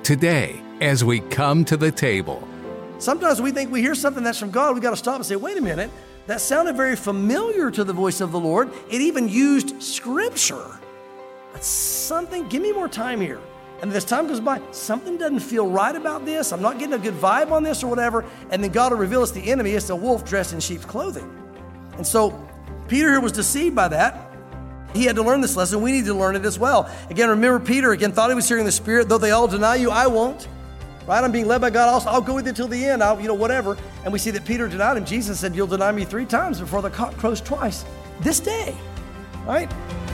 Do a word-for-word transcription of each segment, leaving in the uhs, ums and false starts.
today as we come to the table. Sometimes we think we hear something that's from God. We got to stop and say, wait a minute, that sounded very familiar to the voice of the Lord. It even used scripture. That's something, give me more time here. And as time goes by, something doesn't feel right about this. I'm not getting a good vibe on this or whatever. And then God will reveal us the enemy. It's a wolf dressed in sheep's clothing. And so Peter here was deceived by that. He had to learn this lesson. We need to learn it as well. Again, remember Peter, again, thought he was hearing the Spirit. Though they all deny you, I won't. Right? I'm being led by God also. I'll go with you till the end. I'll, you know, whatever. And we see that Peter denied him. Jesus said, you'll deny me three times before the cock crows twice this day. Right?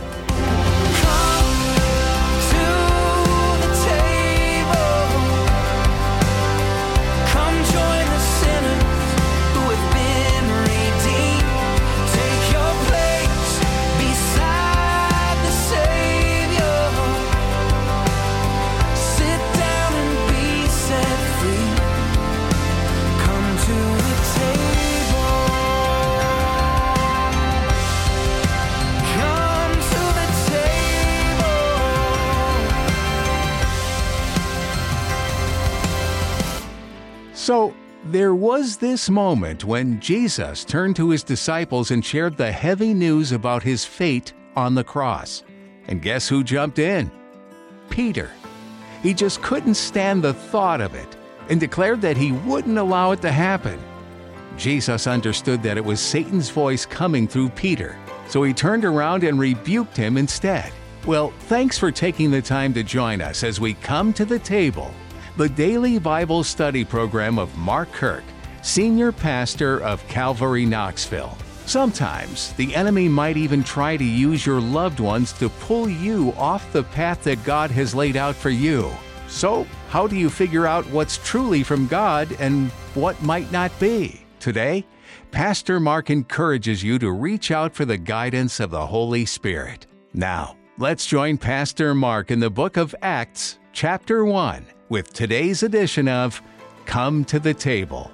So, there was this moment when Jesus turned to his disciples and shared the heavy news about his fate on the cross. And guess who jumped in? Peter. He just couldn't stand the thought of it and declared that he wouldn't allow it to happen. Jesus understood that it was Satan's voice coming through Peter, so he turned around and rebuked him instead. Well, thanks for taking the time to join us as we come to the table, the daily Bible study program of Mark Kirk, Senior Pastor of Calvary Knoxville. Sometimes the enemy might even try to use your loved ones to pull you off the path that God has laid out for you. So, how do you figure out what's truly from God and what might not be? Today, Pastor Mark encourages you to reach out for the guidance of the Holy Spirit. Now, let's join Pastor Mark in the book of Acts, chapter one, with today's edition of Come to the Table.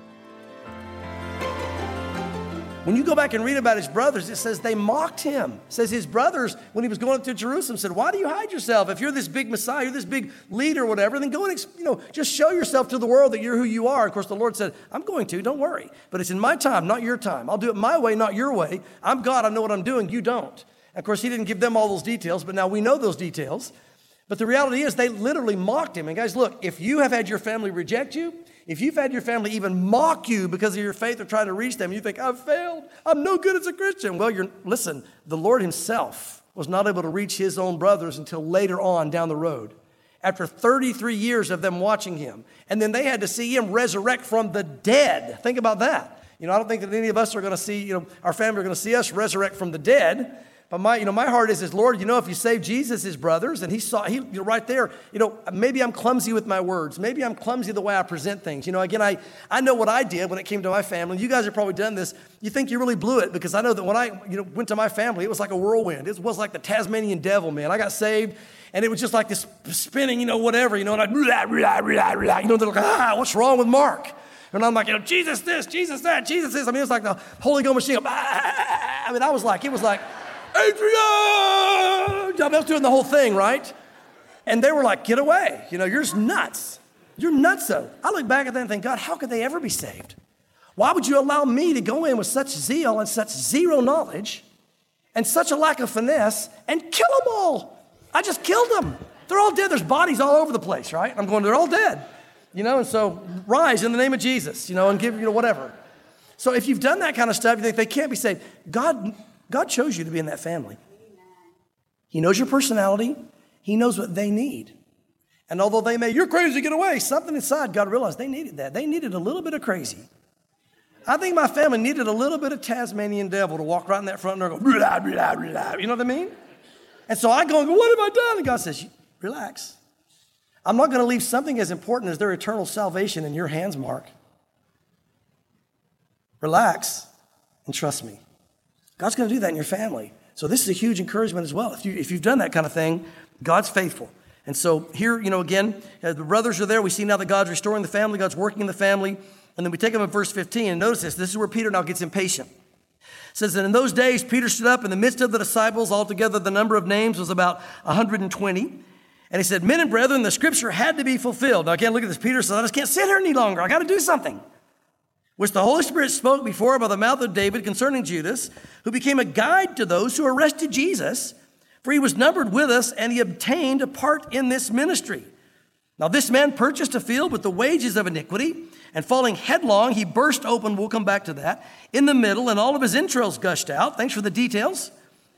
When you go back and read about his brothers, it says they mocked him. It says his brothers, when he was going up to Jerusalem, said, why do you hide yourself? If you're this big Messiah, you're this big leader or whatever, then go and, you know, just show yourself to the world that you're who you are. Of course, the Lord said, I'm going to, don't worry. But it's in my time, not your time. I'll do it my way, not your way. I'm God, I know what I'm doing, you don't. And of course, he didn't give them all those details, but now we know those details. But the reality is they literally mocked him. And guys, look, if you have had your family reject you, if you've had your family even mock you because of your faith or trying to reach them, you think, I've failed. I'm no good as a Christian. Well, you're listen, the Lord himself was not able to reach his own brothers until later on down the road, after thirty-three years of them watching him. And then they had to see him resurrect from the dead. Think about that. You know, I don't think that any of us are going to see, you know, our family are going to see us resurrect from the dead. But my, you know, my heart is, is, Lord, you know, if you save Jesus, his brothers, and he saw, he, you know, right there, you know, maybe I'm clumsy with my words. Maybe I'm clumsy the way I present things. You know, again, I, I know what I did when it came to my family. You guys have probably done this. You think you really blew it because I know that when I, you know, went to my family, it was like a whirlwind. It was like the Tasmanian devil, man. I got saved, and it was just like this spinning, you know, whatever, you know, and I'd, blah, blah, blah, blah, you know, they're like, ah, what's wrong with Mark? And I'm like, you know, Jesus this, Jesus that, Jesus this. I mean, it's like the Holy Ghost machine. I mean, I was like, it was like, Adrian! I was doing the whole thing, right? And they were like, get away. You know, you're just nuts. You're nutso. I look back at that and think, God, how could they ever be saved? Why would you allow me to go in with such zeal and such zero knowledge and such a lack of finesse and kill them all? I just killed them. They're all dead. There's bodies all over the place, right? I'm going, they're all dead. You know, and so rise in the name of Jesus, you know, and give, you know, whatever. So if you've done that kind of stuff, you think they can't be saved. God God chose you to be in that family. He knows your personality. He knows what they need. And although they may, you're crazy, get away, something inside, God realized they needed that. They needed a little bit of crazy. I think my family needed a little bit of Tasmanian devil to walk right in that front door and go, blah, blah, blah, you know what I mean? And so I go and go, what have I done? And God says, relax. I'm not going to leave something as important as their eternal salvation in your hands, Mark. Relax and trust me. God's going to do that in your family. So this is a huge encouragement as well. If, you, if you've done that kind of thing, God's faithful. And so here, you know, again, the brothers are there. We see now that God's restoring the family. God's working in the family. And then we take them in verse fifteen. And notice this. This is where Peter now gets impatient. It says that in those days, Peter stood up in the midst of the disciples. Altogether, the number of names was about one hundred twenty. And he said, men and brethren, the scripture had to be fulfilled. Now again, look at this. Peter says, I just can't sit here any longer. I got to do something. Which the Holy Spirit spoke before by the mouth of David concerning Judas, who became a guide to those who arrested Jesus, for he was numbered with us, and he obtained a part in this ministry. Now this man purchased a field with the wages of iniquity, and falling headlong, he burst open, we'll come back to that, in the middle, and all of his entrails gushed out. Thanks for the details.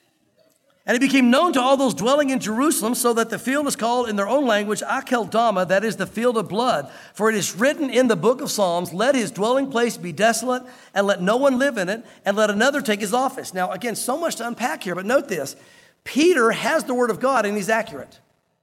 And it became known to all those dwelling in Jerusalem, so that the field is called in their own language Akeldama, that is the field of blood. For it is written in the book of Psalms, let his dwelling place be desolate, and let no one live in it, and let another take his office. Now, again, so much to unpack here, but note this. Peter has the word of God, and he's accurate.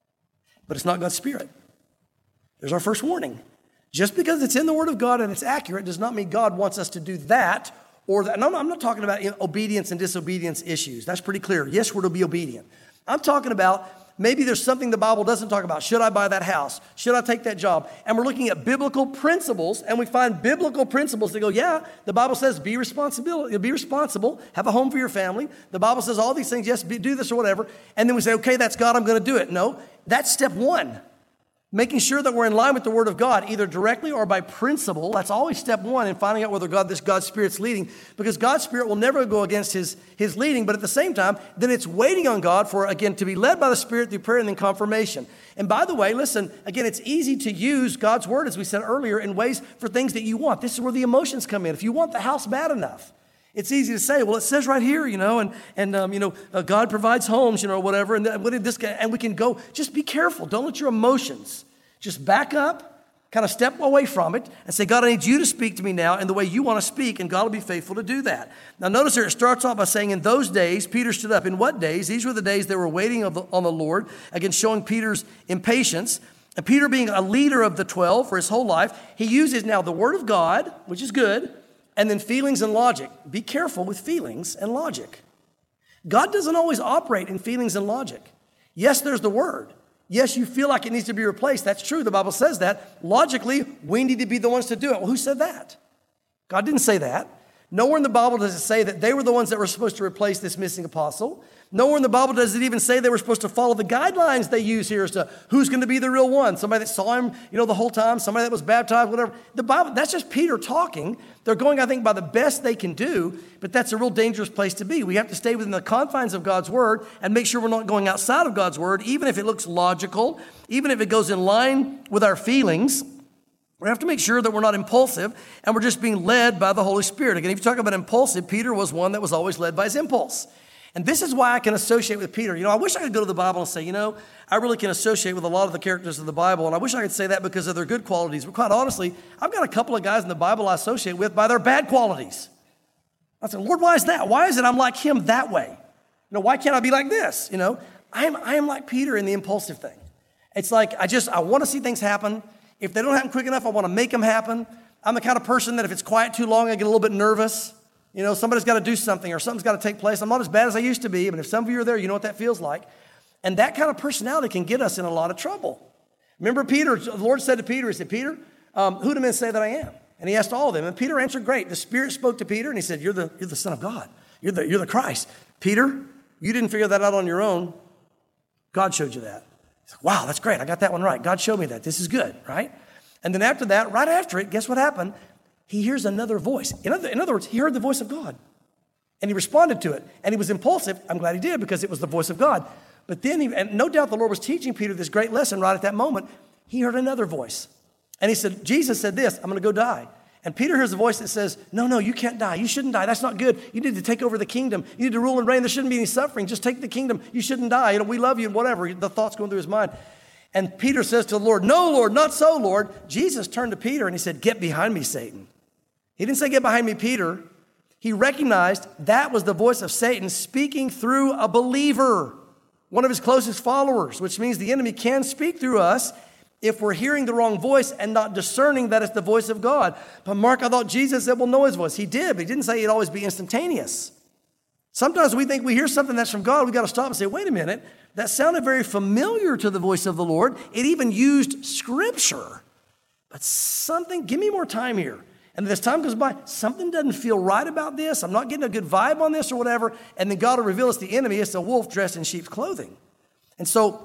But it's not God's Spirit. There's our first warning. Just because it's in the word of God and it's accurate does not mean God wants us to do that or that. No, I'm not talking about obedience and disobedience issues. That's pretty clear. Yes, we're to be obedient. I'm talking about maybe there's something the Bible doesn't talk about. Should I buy that house? Should I take that job? And we're looking at biblical principles, and we find biblical principles that go, yeah, the Bible says be responsible, be responsible, have a home for your family. The Bible says all these things, yes, be, do this or whatever. And then we say, okay, that's God, I'm going to do it. No, that's step one. Making sure that we're in line with the Word of God, either directly or by principle. That's always step one in finding out whether God, this God's Spirit's leading. Because God's Spirit will never go against his, his leading. But at the same time, then it's waiting on God for, again, to be led by the Spirit through prayer and then confirmation. And by the way, listen, again, it's easy to use God's Word, as we said earlier, in ways for things that you want. This is where the emotions come in. If you want the house bad enough, it's easy to say, well, it says right here, you know, and, and um, you know, uh, God provides homes, you know, whatever, and what did this guy, and we can go, just be careful. Don't let your emotions just back up, kind of step away from it, and say, God, I need you to speak to me now in the way you want to speak, and God will be faithful to do that. Now, notice here, it starts off by saying, in those days, Peter stood up. In what days? These were the days they were waiting on the, on the Lord, again, showing Peter's impatience. And Peter, being a leader of the twelve for his whole life, he uses now the Word of God, which is good, and then feelings and logic. Be careful with feelings and logic. God doesn't always operate in feelings and logic. Yes, there's the Word. Yes, you feel like it needs to be replaced. That's true. The Bible says that. Logically, we need to be the ones to do it. Well, who said that? God didn't say that. Nowhere in the Bible does it say that they were the ones that were supposed to replace this missing apostle. Nowhere in the Bible does it even say they were supposed to follow the guidelines they use here as to who's going to be the real one. Somebody that saw him, you know, the whole time, somebody that was baptized, whatever. The Bible, that's just Peter talking. They're going, I think, by the best they can do, but that's a real dangerous place to be. We have to stay within the confines of God's Word and make sure we're not going outside of God's Word, even if it looks logical, even if it goes in line with our feelings. We have to make sure that we're not impulsive and we're just being led by the Holy Spirit. Again, if you talk about impulsive, Peter was one that was always led by his impulse. And this is why I can associate with Peter. You know, I wish I could go to the Bible and say, you know, I really can associate with a lot of the characters of the Bible. And I wish I could say that because of their good qualities. But quite honestly, I've got a couple of guys in the Bible I associate with by their bad qualities. I said, Lord, why is that? Why is it I'm like him that way? You know, why can't I be like this? You know, I am, I am like Peter in the impulsive thing. It's like, I just, I want to see things happen. If they don't happen quick enough, I want to make them happen. I'm the kind of person that if it's quiet too long, I get a little bit nervous. You know, somebody's got to do something or something's got to take place. I'm not as bad as I used to be, but if some of you are there, you know what that feels like. And that kind of personality can get us in a lot of trouble. Remember Peter, the Lord said to Peter, he said, Peter, um, who do men say that I am? And he asked all of them. And Peter answered, great. The Spirit spoke to Peter and he said, you're the, you're the Son of God. You're the, you're the Christ. Peter, you didn't figure that out on your own. God showed you that. He said, wow, that's great. I got that one right. God showed me that. This is good, right? And then after that, right after it, guess what happened? He hears another voice. In other, in other words, he heard the voice of God. And he responded to it. And he was impulsive. I'm glad he did because it was the voice of God. But then, he, and no doubt the Lord was teaching Peter this great lesson right at that moment. He heard another voice. And he said, Jesus said this, I'm going to go die. And Peter hears a voice that says, no, no, you can't die. You shouldn't die. That's not good. You need to take over the kingdom. You need to rule and reign. There shouldn't be any suffering. Just take the kingdom. You shouldn't die. You know, we love you and whatever. The thoughts going through his mind. And Peter says to the Lord, no, Lord, not so, Lord. Jesus turned to Peter and he said, get behind me, Satan. He didn't say, get behind me, Peter. He recognized that was the voice of Satan speaking through a believer, one of his closest followers, which means the enemy can speak through us if we're hearing the wrong voice and not discerning that it's the voice of God. But Mark, I thought Jesus said, well, know his voice. He did, but he didn't say it'd always be instantaneous. Sometimes we think we hear something that's from God. We got to stop and say, wait a minute. That sounded very familiar to the voice of the Lord. It even used scripture. But something, give me more time here. And as time goes by, something doesn't feel right about this. I'm not getting a good vibe on this or whatever. And then God will reveal us the enemy is a wolf dressed in sheep's clothing. And so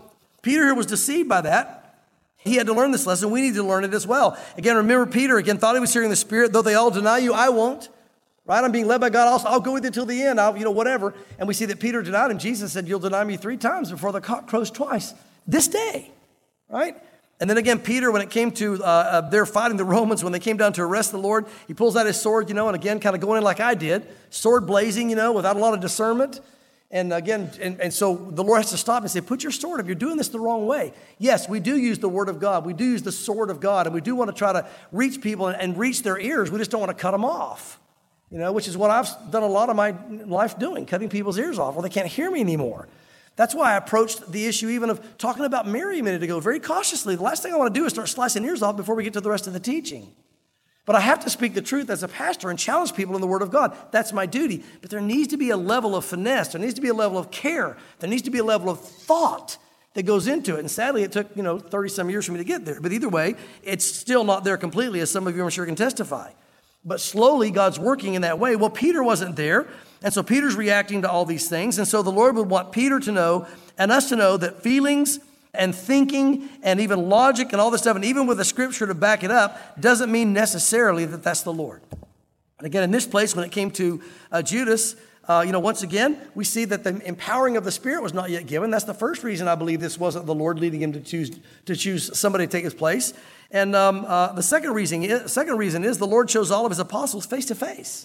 Peter here was deceived by that. He had to learn this lesson. We need to learn it as well. Again, remember Peter, again, thought he was hearing the Spirit. Though they all deny you, I won't. Right? I'm being led by God also. I'll go with you till the end. I'll, you know, whatever. And we see that Peter denied him. Jesus said, you'll deny me three times before the cock crows twice this day. Right? And then again, Peter, when it came to, uh, uh, they're fighting the Romans, when they came down to arrest the Lord, he pulls out his sword, you know, and again, kind of going in like I did, sword blazing, you know, without a lot of discernment. And again, and, and so the Lord has to stop and say, put your sword up. You're doing this the wrong way. Yes, we do use the word of God. We do use the sword of God, and we do want to try to reach people and, and reach their ears. We just don't want to cut them off. You know, which is what I've done a lot of my life doing, cutting people's ears off. Well, they can't hear me anymore. That's why I approached the issue even of talking about Mary a minute ago very cautiously. The last thing I want to do is start slicing ears off before we get to the rest of the teaching. But I have to speak the truth as a pastor and challenge people in the Word of God. That's my duty. But there needs to be a level of finesse. There needs to be a level of care. There needs to be a level of thought that goes into it. And sadly, it took, you know, thirty-some years for me to get there. But either way, it's still not there completely, as some of you I'm sure can testify. But slowly, God's working in that way. Well, Peter wasn't there, and so Peter's reacting to all these things. And so the Lord would want Peter to know and us to know that feelings and thinking and even logic and all this stuff, and even with the scripture to back it up, doesn't mean necessarily that that's the Lord. And again, in this place, when it came to uh, Judas, uh, you know, once again, we see that the empowering of the Spirit was not yet given. That's the first reason I believe this wasn't the Lord leading him to choose to choose somebody to take his place. And um, uh, the second reason, is, second reason is the Lord chose all of his apostles face to face.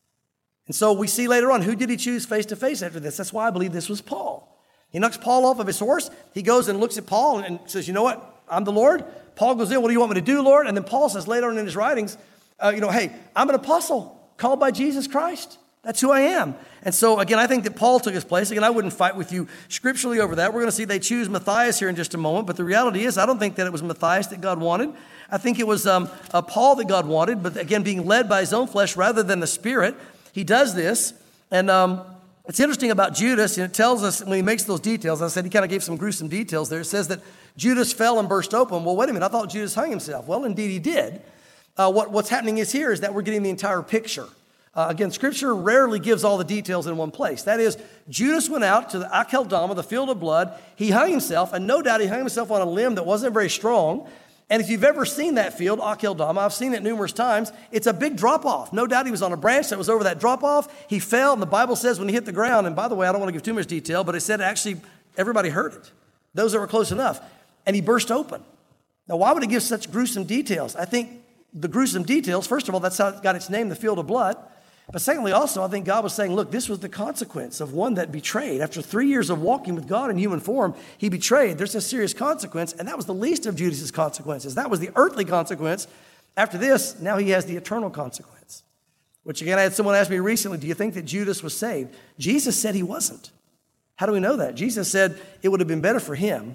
And so we see later on, who did he choose face to face after this? That's why I believe this was Paul. He knocks Paul off of his horse. He goes and looks at Paul and says, you know what? I'm the Lord. Paul goes in, what do you want me to do, Lord? And then Paul says later on in his writings, uh, you know, hey, I'm an apostle called by Jesus Christ. That's who I am. And so, again, I think that Paul took his place. Again, I wouldn't fight with you scripturally over that. We're going to see they choose Matthias here in just a moment. But the reality is, I don't think that it was Matthias that God wanted. I think it was um, uh, Paul that God wanted. But again, being led by his own flesh rather than the Spirit, he does this. And um, it's interesting about Judas, and it tells us when he makes those details, I said he kind of gave some gruesome details there. It says that Judas fell and burst open. Well, wait a minute, I thought Judas hung himself. Well, indeed he did. Uh, what, what's happening is here is that we're getting the entire picture. Uh, again, Scripture rarely gives all the details in one place. That is, Judas went out to the Akeldama, the field of blood. He hung himself, and no doubt he hung himself on a limb that wasn't very strong. And if you've ever seen that field, Akeldama, I've seen it numerous times, it's a big drop-off. No doubt he was on a branch that was over that drop-off. He fell, and the Bible says when he hit the ground, and by the way, I don't want to give too much detail, but it said actually everybody heard it, those that were close enough, and he burst open. Now, why would it give such gruesome details? I think the gruesome details, first of all, that's how it got its name, the field of blood. But secondly, also, I think God was saying, look, this was the consequence of one that betrayed. After three years of walking with God in human form, he betrayed. There's a serious consequence, and that was the least of Judas's consequences. That was the earthly consequence. After this, now he has the eternal consequence. Which, again, I had someone ask me recently, do you think that Judas was saved? Jesus said he wasn't. How do we know that? Jesus said it would have been better for him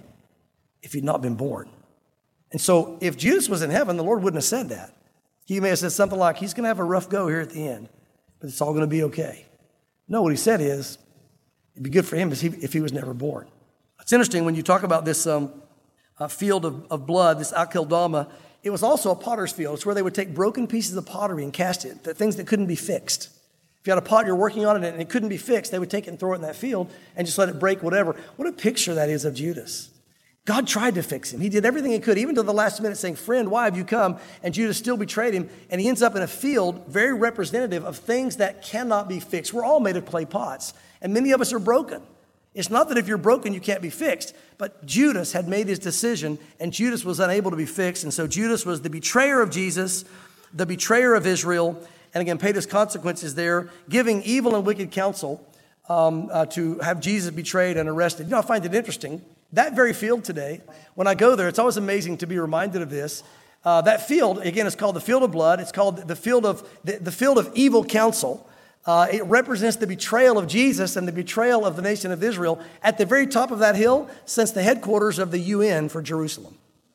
if he'd not been born. And so if Judas was in heaven, the Lord wouldn't have said that. He may have said something like, he's going to have a rough go here at the end, but it's all going to be okay. No, what he said is, it'd be good for him if he, if he was never born. It's interesting when you talk about this um, uh, field of, of blood, this Akeldama, it was also a potter's field. It's where they would take broken pieces of pottery and cast it, the things that couldn't be fixed. If you had a pot, you're working on it, and it couldn't be fixed, they would take it and throw it in that field and just let it break, whatever. What a picture that is of Judas. God tried to fix him. He did everything he could, even to the last minute saying, friend, why have you come? And Judas still betrayed him. And he ends up in a field very representative of things that cannot be fixed. We're all made of clay pots, and many of us are broken. It's not that if you're broken, you can't be fixed. But Judas had made his decision, and Judas was unable to be fixed. And so Judas was the betrayer of Jesus, the betrayer of Israel, and again, paid his consequences there, giving evil and wicked counsel um, uh, to have Jesus betrayed and arrested. You know, I find it interesting. That very field today, when I go there, it's always amazing to be reminded of this. Uh, that field, again, is called the field of blood. It's called the field of the, the field of evil counsel. Uh, it represents the betrayal of Jesus and the betrayal of the nation of Israel at the very top of that hill since the headquarters of the U N for Jerusalem.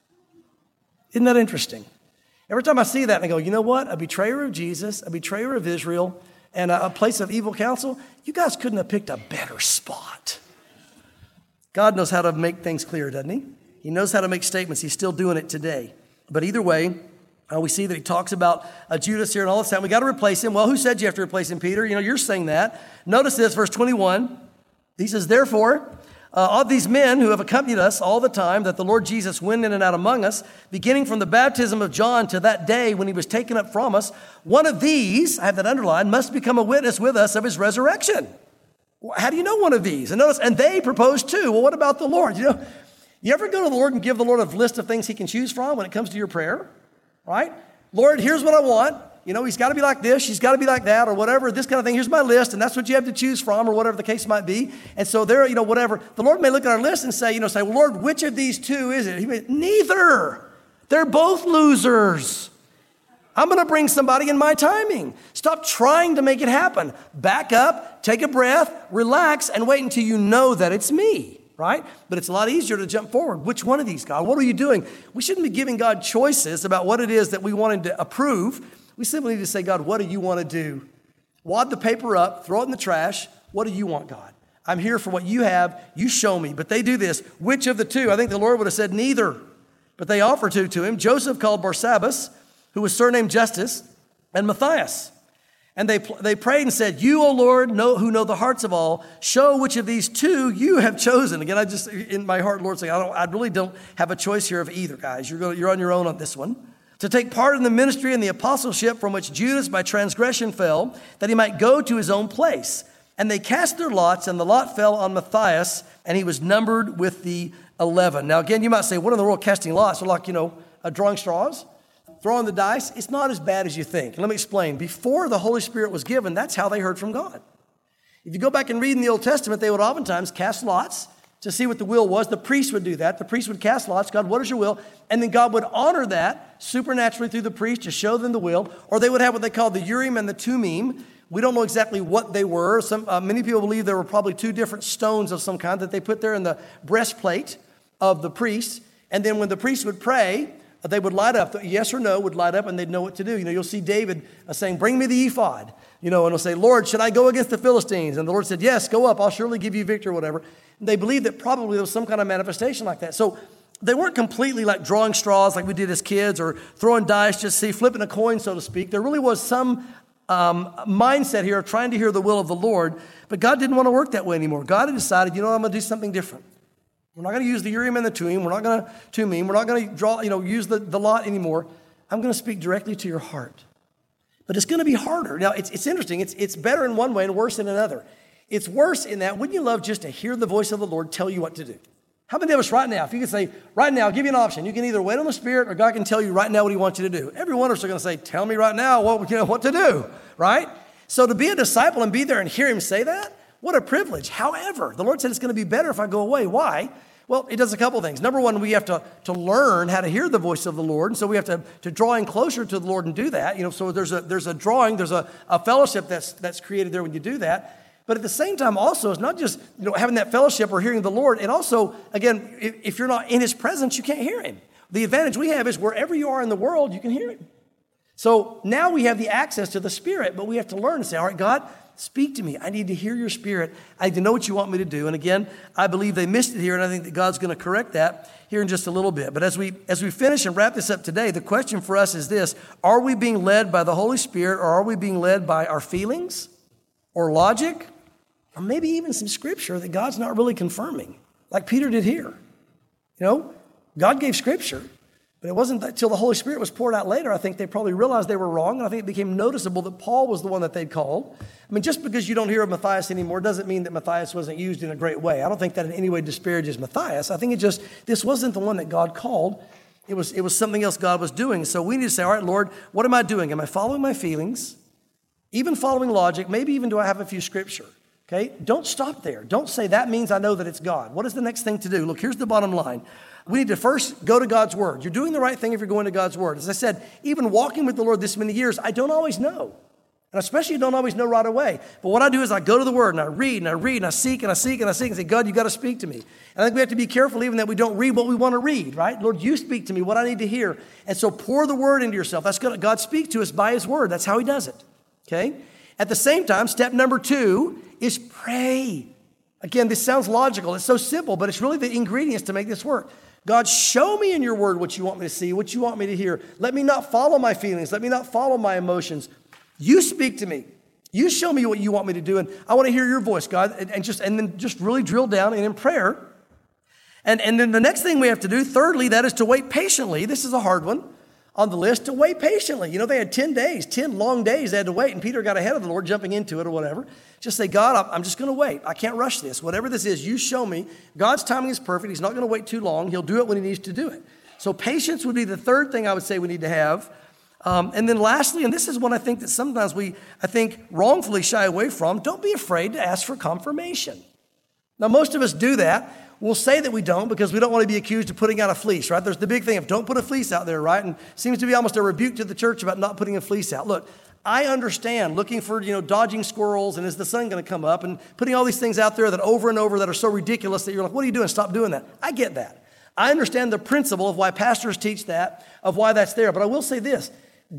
Isn't that interesting? Every time I see that, I go, you know what? A betrayer of Jesus, a betrayer of Israel, and a, a place of evil counsel, you guys couldn't have picked a better spot. God knows how to make things clear, doesn't he? He knows how to make statements. He's still doing it today. But either way, uh, we see that he talks about uh, Judas here and all this time. We got to replace him. Well, who said you have to replace him, Peter? You know, you're saying that. Notice this, verse twenty-one. He says, therefore, Uh, of these men who have accompanied us all the time that the Lord Jesus went in and out among us, beginning from the baptism of John to that day when he was taken up from us, one of these, I have that underlined, must become a witness with us of his resurrection. How do you know one of these? And notice, and they proposed too. Well, what about the Lord? You know, you ever go to the Lord and give the Lord a list of things he can choose from when it comes to your prayer? Right? Lord, here's what I want. You know, he's got to be like this, she's got to be like that, or whatever, this kind of thing. Here's my list, and that's what you have to choose from, or whatever the case might be. And so there, you know, whatever. The Lord may look at our list and say, you know, say, well, Lord, which of these two is it? He may, neither. They're both losers. I'm going to bring somebody in my timing. Stop trying to make it happen. Back up, take a breath, relax, and wait until you know that it's me, right? But it's a lot easier to jump forward. Which one of these, God? What are you doing? We shouldn't be giving God choices about what it is that we want him to approve. We simply need to say, God, what do you want to do? Wad the paper up, throw it in the trash. What do you want, God? I'm here for what you have. You show me. But they do this. Which of the two? I think the Lord would have said neither. But they offer two to him. Joseph called Barsabbas, who was surnamed Justus, and Matthias. And they, they prayed and said, you, O Lord, know, who know the hearts of all, show which of these two you have chosen. Again, I just, in my heart, Lord, saying, I, don't, I really don't have a choice here of either, guys. You're, going, you're on your own on this one. To take part in the ministry and the apostleship from which Judas by transgression fell, that he might go to his own place. And they cast their lots, and the lot fell on Matthias, and he was numbered with the eleven. Now, again, you might say, what in the world casting lots? They're like, you know, uh, drawing straws, throwing the dice. It's not as bad as you think. And let me explain. Before the Holy Spirit was given, that's how they heard from God. If you go back and read in the Old Testament, they would oftentimes cast lots to see what the will was. The priest would do that. The priest would cast lots. God, what is your will? And then God would honor that supernaturally through the priest to show them the will. Or they would have what they called the Urim and the Tumim. We don't know exactly what they were. Some, uh, many people believe there were probably two different stones of some kind that they put there in the breastplate of the priest. And then when the priest would pray, they would light up. The yes or no would light up, and they'd know what to do. You know, you'll see David uh, saying, bring me the ephod. You know, and he'll say, Lord, should I go against the Philistines? And the Lord said, yes, go up. I'll surely give you victory or whatever. And they believed that probably there was some kind of manifestation like that. So they weren't completely like drawing straws like we did as kids or throwing dice, just see, flipping a coin, so to speak. There really was some um, mindset here of trying to hear the will of the Lord. But God didn't want to work that way anymore. God had decided, you know, I'm going to do something different. We're not going to use the Urim and the Tumim. We're not going to Tumim. We're not going to draw, you know, use the, the lot anymore. I'm going to speak directly to your heart. But it's going to be harder. Now, it's, it's interesting. It's, it's better in one way and worse in another. It's worse in that, wouldn't you love just to hear the voice of the Lord tell you what to do? How many of us right now, if you could say, right now, I'll give you an option. You can either wait on the Spirit or God can tell you right now what he wants you to do. Every one of us are going to say, tell me right now what, you know, what to do, right? So to be a disciple and be there and hear him say that, what a privilege. However, the Lord said it's going to be better if I go away. Why? Well, it does a couple things. Number one, we have to, to learn how to hear the voice of the Lord. And so we have to, to draw in closer to the Lord and do that. You know, so there's a there's a drawing, there's a, a fellowship that's that's created there when you do that. But at the same time also, it's not just, you know, having that fellowship or hearing the Lord. And also, again, if, if you're not in his presence, you can't hear him. The advantage we have is wherever you are in the world, you can hear him. So now we have the access to the Spirit, but we have to learn to say, all right, God, speak to me. I need to hear your Spirit. I need to know what you want me to do. And again, I believe they missed it here, and I think that God's going to correct that here in just a little bit. But as we as we finish and wrap this up today, the question for us is this: are we being led by the Holy Spirit, or are we being led by our feelings or logic, or maybe even some scripture that God's not really confirming, like Peter did here? You know, God gave scripture, but it wasn't until the Holy Spirit was poured out later, I think they probably realized they were wrong, and I think it became noticeable that Paul was the one that they'd called. I mean, just because you don't hear of Matthias anymore doesn't mean that Matthias wasn't used in a great way. I don't think that in any way disparages Matthias. I think it just, this wasn't the one that God called. It was, it was something else God was doing. So we need to say, all right, Lord, what am I doing? Am I following my feelings? Even following logic? Maybe even do I have a few scripture? Okay, don't stop there. Don't say that means I know that it's God. What is the next thing to do? Look, here's the bottom line. We need to first go to God's word. You're doing the right thing if you're going to God's word. As I said, even walking with the Lord this many years, I don't always know. And especially don't always know right away. But what I do is I go to the word and I read and I read and I seek and I seek and I seek and say, God, you got to speak to me. And I think we have to be careful even that we don't read what we want to read, right? Lord, you speak to me what I need to hear. And so pour the word into yourself. That's going God speak to us by his word. That's how he does it. Okay? At the same time, step number two is pray. Again, this sounds logical. It's so simple, but it's really the ingredients to make this work. God, show me in your word what you want me to see, what you want me to hear. Let me not follow my feelings. Let me not follow my emotions. You speak to me. You show me what you want me to do, and I want to hear your voice, God, and, and just and then just really drill down. And in prayer, And, and then the next thing we have to do, thirdly, that is to wait patiently. This is a hard one on the list, to wait patiently. You know, they had ten days, ten long days they had to wait, and Peter got ahead of the Lord, jumping into it or whatever. Just say, God, I'm just going to wait. I can't rush this. Whatever this is, you show me. God's timing is perfect. He's not going to wait too long. He'll do it when he needs to do it. So patience would be the third thing I would say we need to have. Um, and then lastly, and this is one I think that sometimes we, I think, wrongfully shy away from, don't be afraid to ask for confirmation. Now, most of us do that. We'll say that we don't because we don't want to be accused of putting out a fleece, right? There's the big thing of don't put a fleece out there, right? And it seems to be almost a rebuke to the church about not putting a fleece out. Look, I understand looking for, you know, dodging squirrels and is the sun going to come up and putting all these things out there that over and over that are so ridiculous that you're like, what are you doing? Stop doing that. I get that. I understand the principle of why pastors teach that, of why that's there. But I will say this,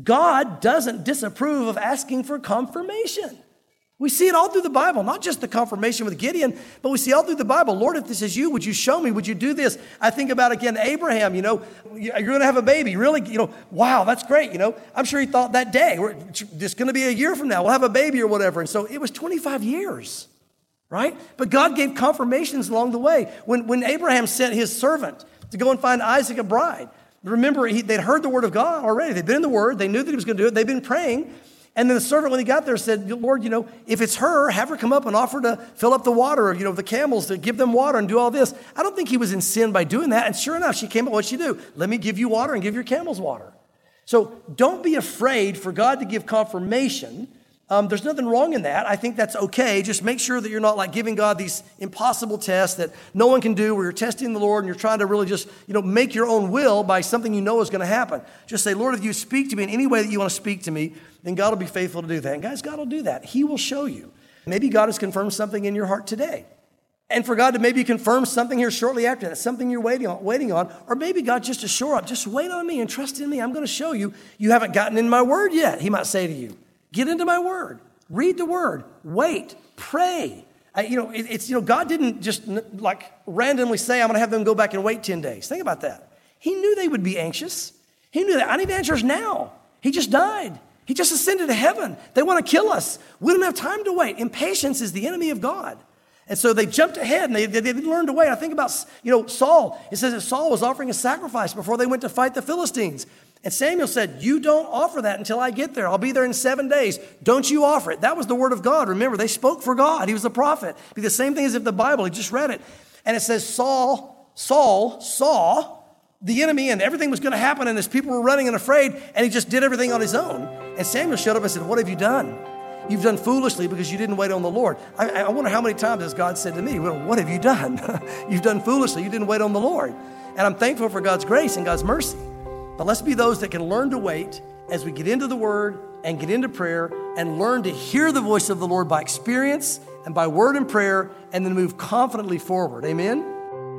God doesn't disapprove of asking for confirmation. We see it all through the Bible, not just the confirmation with Gideon, but we see all through the Bible. Lord, if this is you, would you show me? Would you do this? I think about, again, Abraham, you know, you're going to have a baby. Really, you know, wow, that's great. You know, I'm sure he thought that day, it's going to be a year from now, we'll have a baby or whatever. And so it was twenty-five years, right? But God gave confirmations along the way. When, when Abraham sent his servant to go and find Isaac a bride, remember, he, they'd heard the word of God already. They'd been in the word. They knew that he was going to do it. They'd been praying. And then the servant, when he got there, said, Lord, you know, if it's her, have her come up and offer to fill up the water, you know, the camels, to give them water and do all this. I don't think he was in sin by doing that. And sure enough, she came up, what'd she do? Let me give you water and give your camels water. So don't be afraid for God to give confirmation. Um, there's nothing wrong in that. I think that's okay. Just make sure that you're not like giving God these impossible tests that no one can do, where you're testing the Lord and you're trying to really just, you know, make your own will by something you know is going to happen. Just say, Lord, if you speak to me in any way that you want to speak to me, then God will be faithful to do that. And guys, God will do that. He will show you. Maybe God has confirmed something in your heart today. And for God to maybe confirm something here shortly after that, something you're waiting on, waiting on, or maybe God just to shore up, just wait on me and trust in me. I'm going to show you. You haven't gotten in my word yet, he might say to you. Get into my word. Read the word. Wait. Pray. I, you know, it, it's, you know, God didn't just like randomly say, I'm going to have them go back and wait ten days. Think about that. He knew they would be anxious. He knew that. I need answers now. He just died. He just ascended to heaven. They want to kill us. We don't have time to wait. Impatience is the enemy of God. And so they jumped ahead and they, they, they didn't learn to wait. I think about, you know, Saul. It says that Saul was offering a sacrifice before they went to fight the Philistines. And Samuel said, you don't offer that until I get there. I'll be there in seven days. Don't you offer it. That was the word of God. Remember, they spoke for God. He was a prophet. It'd be the same thing as if the Bible, he just read it. And it says Saul, Saul saw the enemy and everything was going to happen and his people were running and afraid, and he just did everything on his own. And Samuel showed up and said, what have you done? You've done foolishly because you didn't wait on the Lord. I, I wonder how many times has God said to me, well, what have you done? You've done foolishly. You didn't wait on the Lord. And I'm thankful for God's grace and God's mercy. But let's be those that can learn to wait as we get into the word and get into prayer and learn to hear the voice of the Lord by experience and by word and prayer, and then move confidently forward. Amen?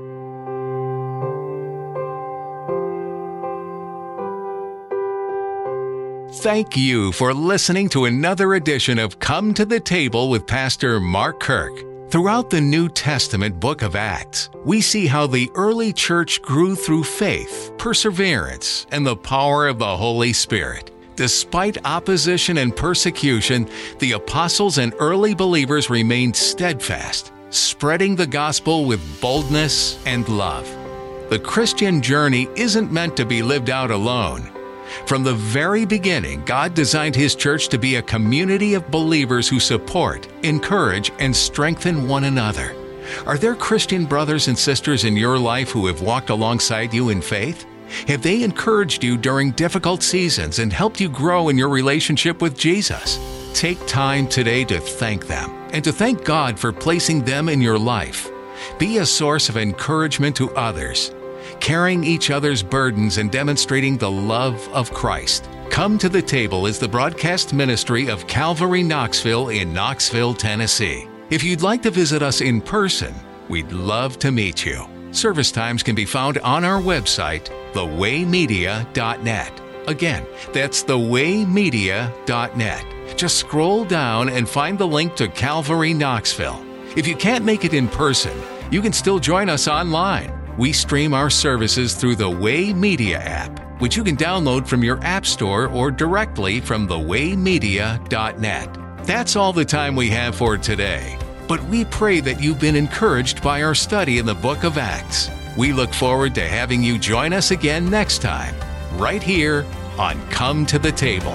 Thank you for listening to another edition of Come to the Table with Pastor Mark Kirk. Throughout the New Testament book of Acts, we see how the early church grew through faith, perseverance, and the power of the Holy Spirit. Despite opposition and persecution, the apostles and early believers remained steadfast, spreading the gospel with boldness and love. The Christian journey isn't meant to be lived out alone. From the very beginning, God designed His church to be a community of believers who support, encourage, and strengthen one another. Are there Christian brothers and sisters in your life who have walked alongside you in faith? Have they encouraged you during difficult seasons and helped you grow in your relationship with Jesus? Take time today to thank them and to thank God for placing them in your life. Be a source of encouragement to others, carrying each other's burdens and demonstrating the love of Christ. Come to the Table is the broadcast ministry of Calvary Knoxville in Knoxville, Tennessee. If you'd like to visit us in person, we'd love to meet you. Service times can be found on our website, the way media dot net. Again, that's the way media dot net. Just scroll down and find the link to Calvary Knoxville. If you can't make it in person, you can still join us online. We stream our services through the Way Media app, which you can download from your app store or directly from the way media dot net. That's all the time we have for today, but we pray that you've been encouraged by our study in the book of Acts. We look forward to having you join us again next time, right here on Come to the Table.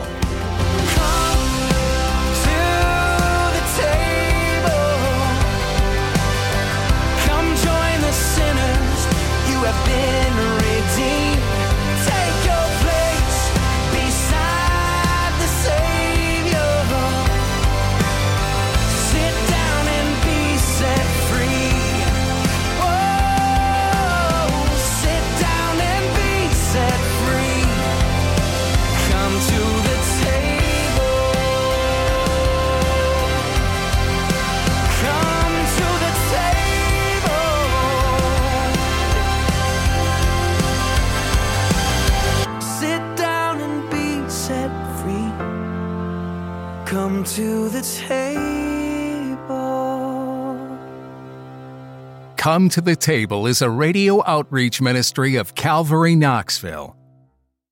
Come to the table. Come to the Table is a radio outreach ministry of Calvary Knoxville.